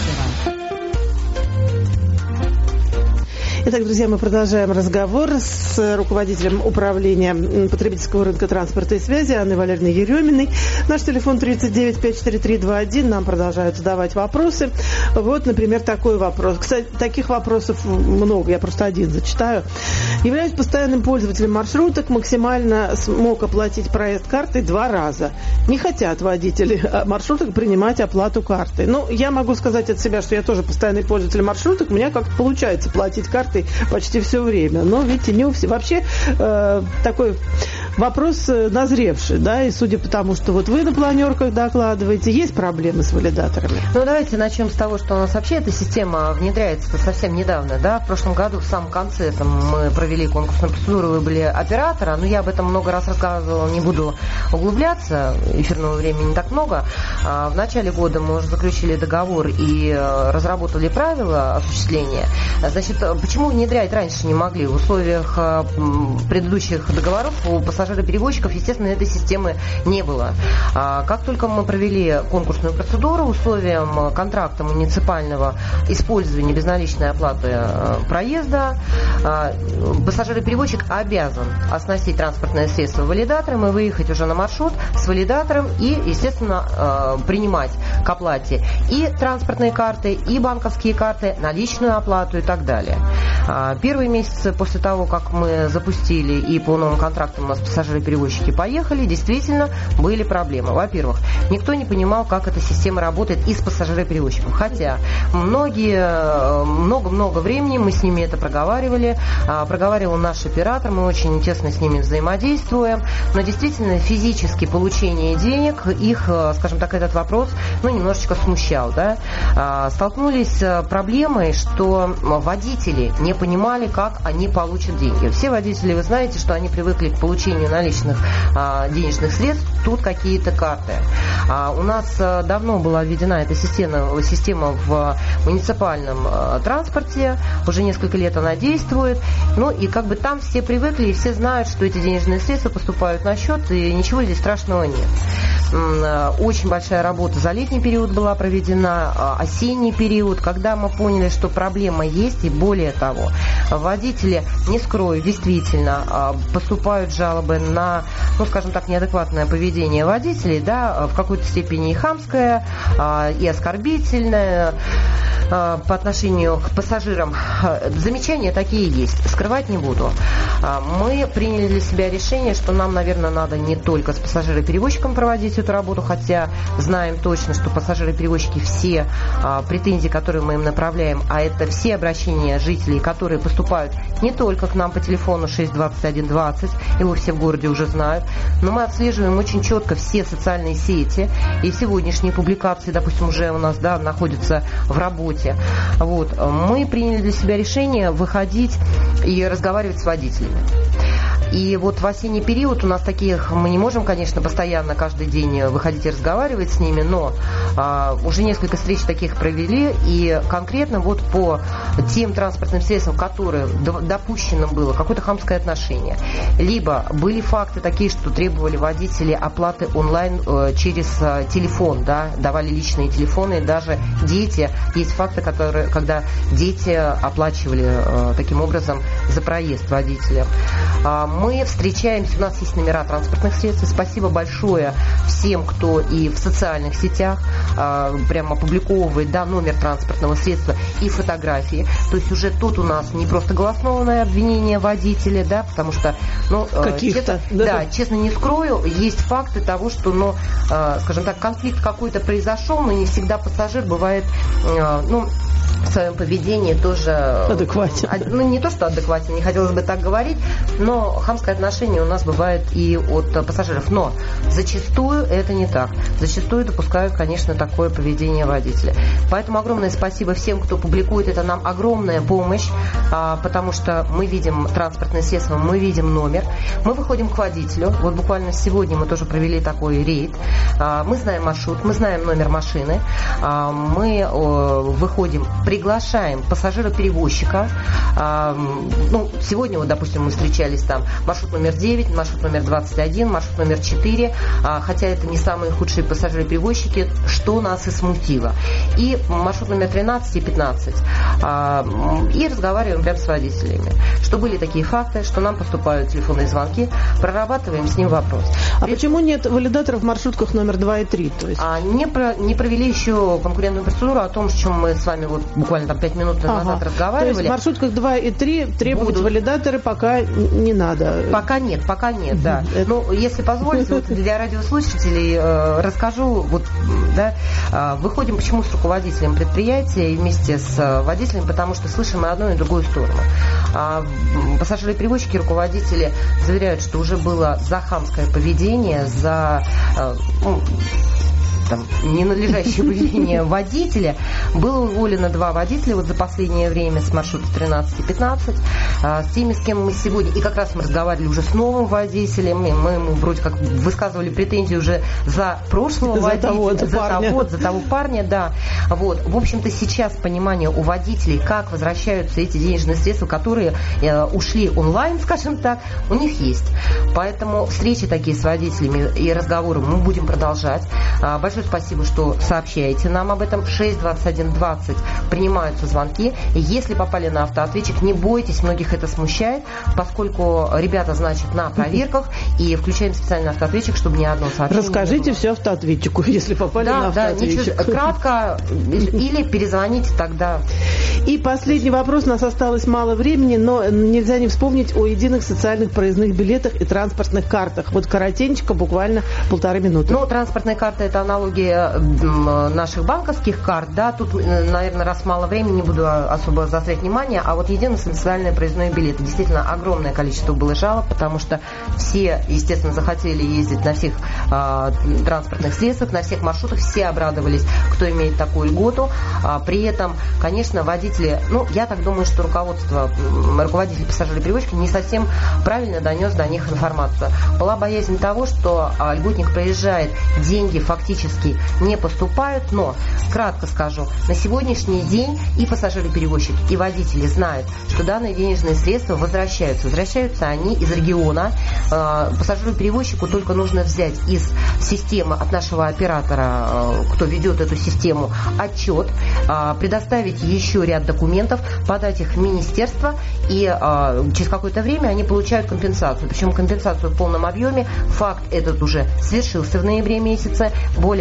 Итак, друзья, мы продолжаем разговор с руководителем управления потребительского рынка транспорта и связи Анной Валерьевной Ереминой. Наш телефон 39-543-21. Нам продолжают задавать вопросы. Вот, например, такой вопрос. Кстати, таких вопросов много, я просто один зачитаю. Являюсь постоянным пользователем маршруток, максимально смог оплатить проезд картой 2 раза. Не хотят водители маршруток принимать оплату картой. Ну, я могу сказать от себя, что я тоже постоянный пользователь маршруток. У меня как-то получается платить картой почти все время. Но, видите, не у всех. Вообще, такой вопрос назревший, да, и судя по тому, что вот вы на планерках докладываете, есть проблемы с валидаторами? Ну, давайте начнем с того, что у нас вообще эта система внедряется совсем недавно, да. В прошлом году, в самом конце, мы провели конкурсную процедуру, выбрали оператора, но я об этом много раз рассказывала, не буду углубляться, эфирного времени не так много. В начале года мы уже заключили договор и разработали правила осуществления. Значит, почему внедрять раньше не могли? В условиях предыдущих договоров у пассажироперевозчиков, естественно, этой системы не было. Как только мы провели конкурсную процедуру, условием контракта муниципального использования безналичной оплаты проезда, пассажироперевозчик обязан оснастить транспортное средство валидатором и выехать уже на маршрут с валидатором и, естественно, принимать к оплате и транспортные карты, и банковские карты, наличную оплату и так далее. Первые месяцы после того, как мы запустили и по новым контрактам у нас пассажиры-перевозчики поехали, действительно были проблемы. Во-первых, никто не понимал, как эта система работает и с пассажирой-перевозчиком. Хотя много-много времени мы с ними это проговаривали. Проговаривал наш оператор, мы очень тесно с ними взаимодействуем. Но действительно, физически получение денег, их, скажем так, этот вопрос, немножечко смущал. Да? Столкнулись с проблемой, что водители не понимали, как они получат деньги. Все водители, вы знаете, что они привыкли к получению наличных денежных средств, тут какие-то карты. У нас давно была введена эта система в муниципальном транспорте, уже несколько лет она действует, и там все привыкли и все знают, что эти денежные средства поступают на счет, и ничего здесь страшного нет. Очень большая работа за летний период была проведена, осенний период, когда мы поняли, что проблема есть, и более того, водители, не скрою, действительно поступают жалобы на, скажем так, неадекватное поведение водителей, да, в какой-то степени и хамское, и оскорбительное. по отношению к пассажирам. Замечания такие есть, скрывать не буду. Мы приняли для себя решение, что нам, наверное, надо не только с пассажиром-перевозчиком проводить эту работу, хотя знаем точно, что пассажиры-перевозчики все претензии, которые мы им направляем, а это все обращения жителей, которые поступают не только к нам по телефону 62120, его все в городе уже знают, но мы отслеживаем очень четко все социальные сети, и сегодняшние публикации, допустим, уже у нас находятся в работе. Вот. Мы приняли для себя решение выходить и разговаривать с водителями. И вот в осенний период у нас таких, мы не можем, конечно, постоянно каждый день выходить и разговаривать с ними, но уже несколько встреч таких провели, и конкретно вот по тем транспортным средствам, которые допущено было какое-то хамское отношение, либо были факты такие, что требовали водители оплаты онлайн через телефон, да, давали личные телефоны, даже дети, есть факты, когда дети оплачивали таким образом за проезд водителя. Мы встречаемся, у нас есть номера транспортных средств. Спасибо большое всем, кто и в социальных сетях прямо опубликовывает, да, номер транспортного средства и фотографии. То есть уже тут у нас не просто голословное обвинение водителя, да, потому что, честно не скрою, есть факты того, что, скажем так, конфликт какой-то произошел, но не всегда пассажир бывает, в своем поведении тоже адекватен. Не то, что адекватен, не хотелось бы так говорить, но хамское отношение у нас бывает и от пассажиров. Но зачастую это не так. Зачастую допускают, конечно, такое поведение водителя. Поэтому огромное спасибо всем, кто публикует. Это нам огромная помощь, потому что мы видим транспортное средство, мы видим номер. Мы выходим к водителю. Вот буквально сегодня мы тоже провели такой рейд. Мы знаем маршрут, мы знаем номер машины. Мы выходим, приглашаем пассажира-перевозчика. Сегодня, вот, допустим, мы встречались там маршрут номер 9, маршрут номер 21, маршрут номер 4, хотя это не самые худшие пассажиры-перевозчики, что нас и смутило. И маршрут номер 13 и 15. И разговариваем прямо с водителями. Что были такие факты, что нам поступают телефонные звонки, прорабатываем с ним вопрос. Почему нет валидаторов в маршрутках номер 2 и 3? То есть... Не провели еще конкурентную процедуру о том, о чем мы с вами вот буквально там 5 минут назад разговаривали. То есть в маршрутках 2 и 3 требуют валидаторы пока не надо. Пока нет, да. Если позволите, вот для радиослушателей расскажу, выходим почему с руководителем предприятия и вместе с водителем, потому что слышим и одну, и другую сторону. Пассажиры-перевозчики, руководители заверяют, что уже было за хамское поведение, за ненадлежащее поведение водителя. Было уволено 2 водителя вот за последнее время с маршрута 13 и 15. С теми, с кем мы сегодня, и как раз мы разговаривали уже с новым водителем, и мы ему вроде как высказывали претензии уже за прошлого водителя, за того парня, да. Вот. В общем-то, сейчас понимание у водителей, как возвращаются эти денежные средства, которые ушли онлайн, скажем так, у них есть. Поэтому встречи такие с водителями и разговоры мы будем продолжать. Большое спасибо, что сообщаете нам об этом. 62120 принимаются звонки. Если попали на автоответчик, не бойтесь, многих это смущает, поскольку ребята, значит, на проверках, и включаем специальный автоответчик, чтобы ни одно сообщение. Расскажите все автоответчику, если попали на автоответчик. Да, кратко, или перезвоните тогда. И последний вопрос, у нас осталось мало времени, но нельзя не вспомнить о единых социальных проездных билетах и транспортных картах. Вот коротенько, буквально 1,5 минуты. Транспортная карта — это аналогия наших банковских карт, да, тут, наверное, раз мало времени, не буду особо заострять внимание, а вот единый социальный проездной билет. Действительно, огромное количество было жалоб, потому что все, естественно, захотели ездить на всех транспортных средствах, на всех маршрутах, все обрадовались, кто имеет такую льготу. При этом, конечно, водители, я так думаю, что руководитель пассажиров-перевозчиков не совсем правильно донес до них информацию. Была боязнь того, что льготник проезжает, деньги фактически не поступают, но, кратко скажу, на сегодняшний день и пассажиры-перевозчики, и водители знают, что данные денежные средства возвращаются. Возвращаются они из региона. Пассажиру-перевозчику только нужно взять из системы от нашего оператора, кто ведет эту систему, отчет, предоставить еще ряд документов, подать их в министерство, и через какое-то время они получают компенсацию. Причем компенсацию в полном объеме. Факт этот уже свершился в ноябре месяце. Более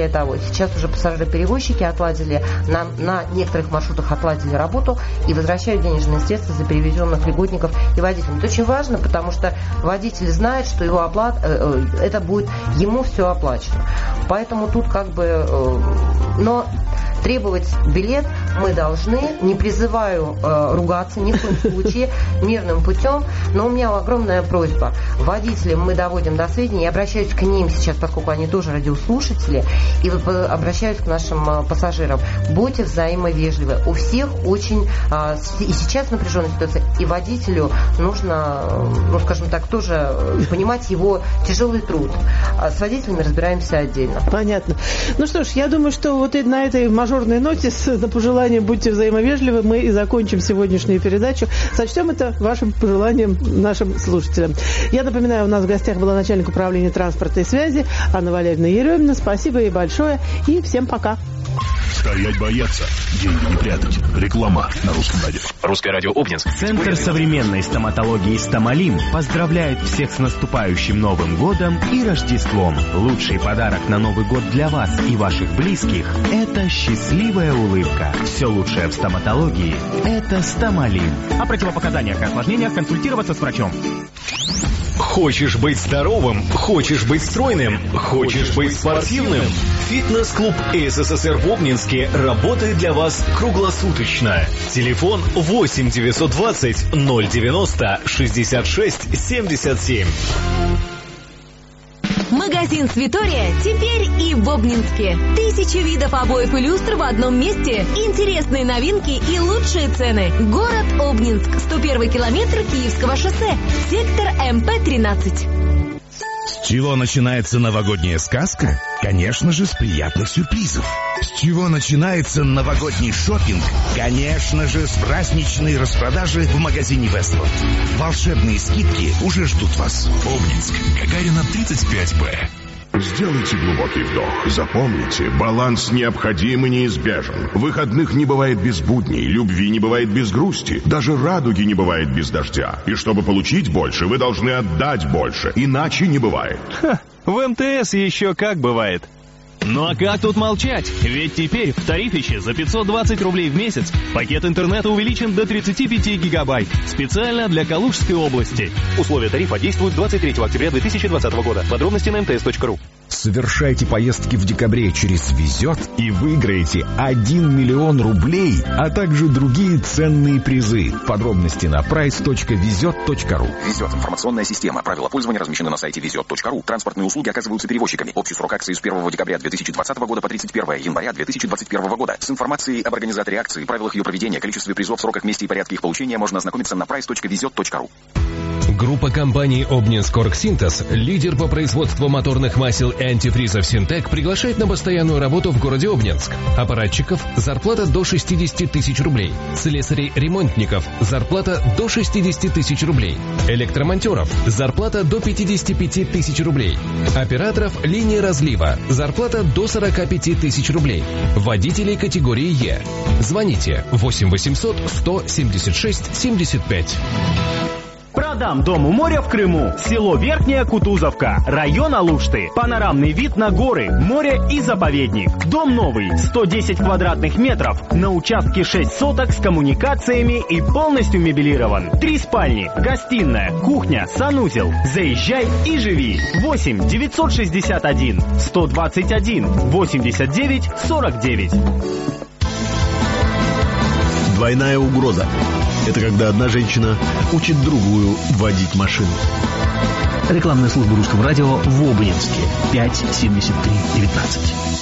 Более того, сейчас уже пассажиры-перевозчики отладили, на некоторых маршрутах отладили работу и возвращают денежные средства за перевезенных льготников и водителям. Это очень важно, потому что водитель знает, что его это будет ему все оплачено. Поэтому тут но требовать билет мы должны. Не призываю ругаться ни в коем случае, мирным путем. Но у меня огромная просьба. Водителям мы доводим до сведения. Я обращаюсь к ним сейчас, поскольку они тоже радиослушатели, и обращаюсь к нашим пассажирам. Будьте взаимовежливы. У всех очень и сейчас напряженная ситуация, и водителю нужно, скажем так, тоже понимать его тяжелый труд. А с водителями разбираемся отдельно. Понятно. Ну что ж, я думаю, что вот на этой мажорной ноте на пожелание «будьте взаимовежливы» мы и закончим сегодняшнюю передачу. Сочтем это вашим пожеланием нашим слушателям. Я напоминаю, у нас в гостях была начальник управления транспорта и связи Анна Валерьевна Еремина. Спасибо ей большое и всем пока. Стоять бояться, деньги не прятать. Реклама на Русском радио. Русское радио Обнинск. Центр современной стоматологии «Стомалим» поздравляет всех с наступающим Новым годом и Рождеством. Лучший подарок на Новый год для вас и ваших близких – это счастливая улыбка. Все лучшее в стоматологии – это «Стомалим». О противопоказаниях и осложнениях консультироваться с врачом. Хочешь быть здоровым? Хочешь быть стройным? Хочешь быть спортивным? Фитнес-клуб СССР в Обнинске работает для вас круглосуточно. Телефон 8 920 090 66 77. Магазин «Свитория» теперь и в Обнинске. 1000 видов обоев и люстр в одном месте. Интересные новинки и лучшие цены. Город Обнинск. 101 километр Киевского шоссе. Сектор МП-13. С чего начинается новогодняя сказка? Конечно же, с приятных сюрпризов. С чего начинается новогодний шопинг? Конечно же, с праздничной распродажи в магазине Вестланд. Волшебные скидки уже ждут вас. Обнинск, Гагарина, 35Б. Сделайте глубокий вдох. Запомните, баланс необходим и неизбежен. Выходных не бывает без будней, любви не бывает без грусти, даже радуги не бывает без дождя. И чтобы получить больше, вы должны отдать больше, иначе не бывает. В МТС еще как бывает. Ну а как тут молчать? Ведь теперь в Тарифиче за 520 рублей в месяц пакет интернета увеличен до 35 гигабайт. Специально для Калужской области. Условия тарифа действуют 23 октября 2020 года. Подробности на mts.ru. Совершайте поездки в декабре через «Везет» и выиграете 1 миллион рублей, а также другие ценные призы. Подробности на price.везет.ру. «Везет» — информационная система. Правила пользования размещены на сайте везет.ру. Транспортные услуги оказываются перевозчиками. Общий срок акции с 1 декабря 2020 года по 31 января 2021 года. С информацией об организаторе акции, правилах ее проведения, количестве призов, сроках, месте и порядке их получения можно ознакомиться на price.везет.ру. Группа компаний «Обнинскоргсинтез», лидер по производству моторных масел и антифризов «Синтек», приглашает на постоянную работу в городе Обнинск. Аппаратчиков – зарплата до 60 тысяч рублей. Слесарей-ремонтников – зарплата до 60 тысяч рублей. Электромонтеров – зарплата до 55 тысяч рублей. Операторов линии разлива – зарплата до 45 тысяч рублей. Водителей категории Е. Звоните 8 800 176 75. Продам дом у моря в Крыму. Село Верхняя Кутузовка. Район Алушты. Панорамный вид на горы, море и заповедник. Дом новый. 110 квадратных метров. На участке 6 соток с коммуникациями и полностью мебелирован. 3 спальни, гостиная, кухня, санузел. Заезжай и живи. 8 961 121 89 49. Двойная угроза. Это когда одна женщина учит другую водить машину. Рекламная служба Русского радио в Обнинске. 5-73-19.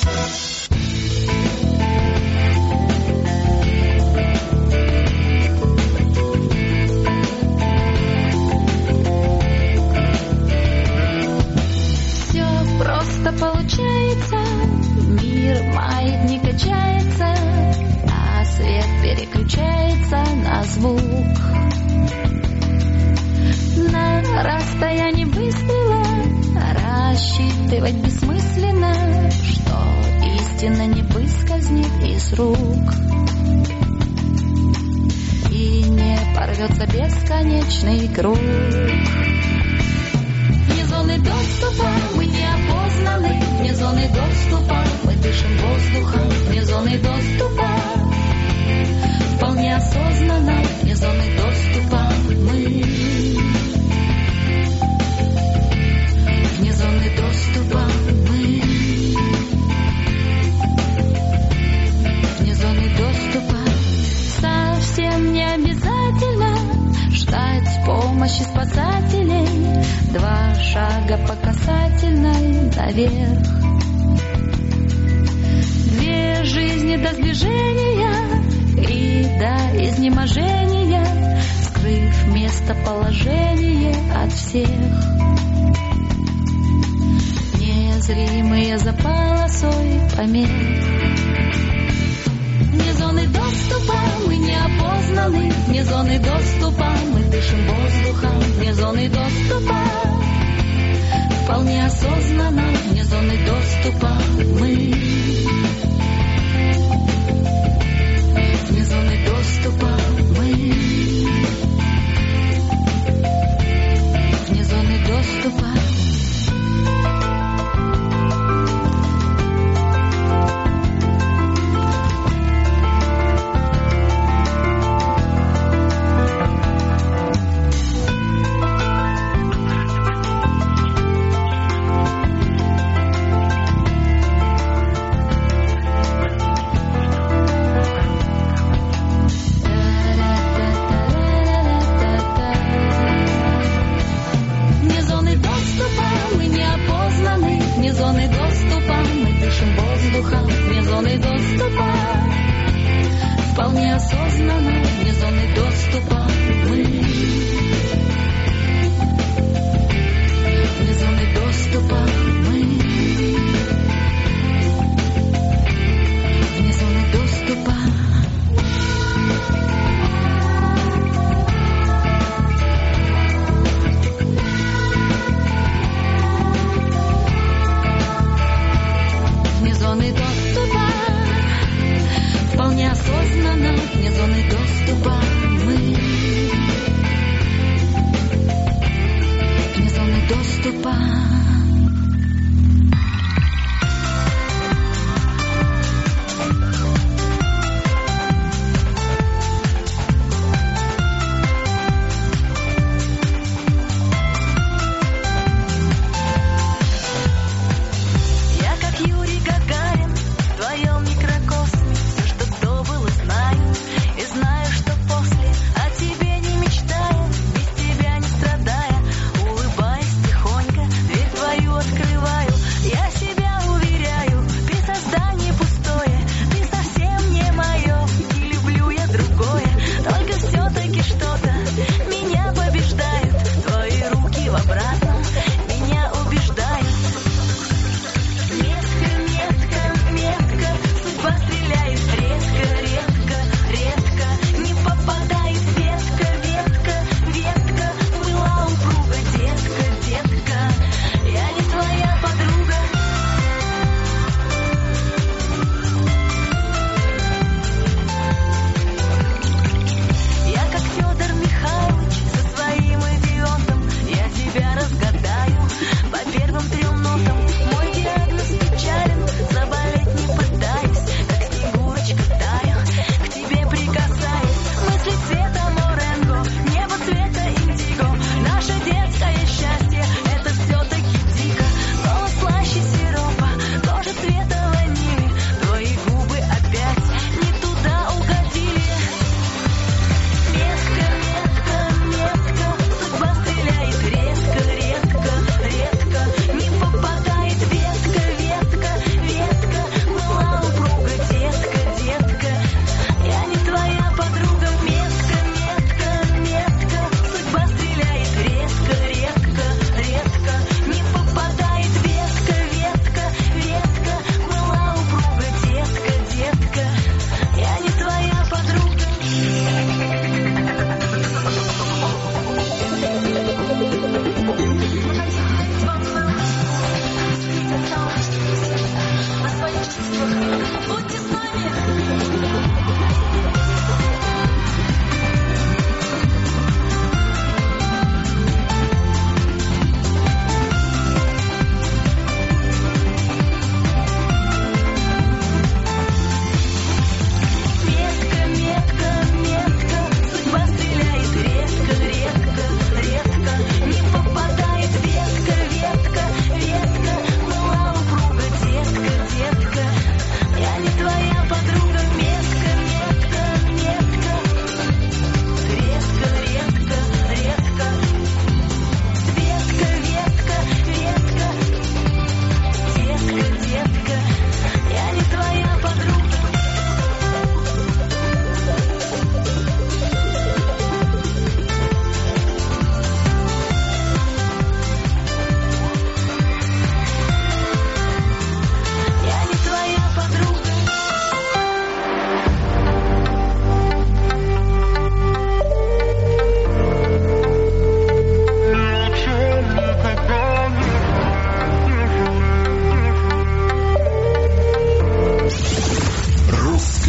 Все просто получается, мир маятник качается, а свет переключается на звук. На расстоянии выстрела рассчитывать бессмысленно, что истина не выскользнет из рук и не порвется бесконечный круг. Вне зоны доступа мы неопознаны, вне зоны зоны доступа, мы дышим воздухом вне зоны доступа. Вполне осознанно вне зоны доступа мы. Вне зоны доступа мы. Вне зоны доступа. Совсем не обязательно ждать помощи спасателей. 2 шага по касательной наверх. 2 жизни до сближения и до изнеможения, скрыв местоположение от всех. Незримые за полосой помех. Вне зоны доступа мы неопознаны, вне зоны доступа мы дышим воздухом, вне зоны доступа. Вполне осознанно вне зоны доступа мы. Вне зоны доступа мы. Вне зоны доступа.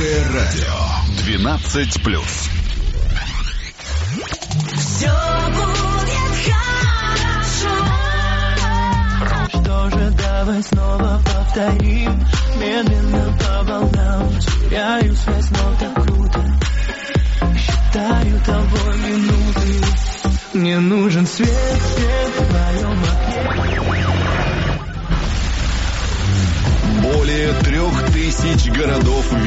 Русское радио 12+. Все будет хорошо. Что же, давай снова повторим. Медленно по волнам теряю связь, но так круто. Считаю того минуты. Мне нужен свет, свет в твоем окне. Более 3000 городов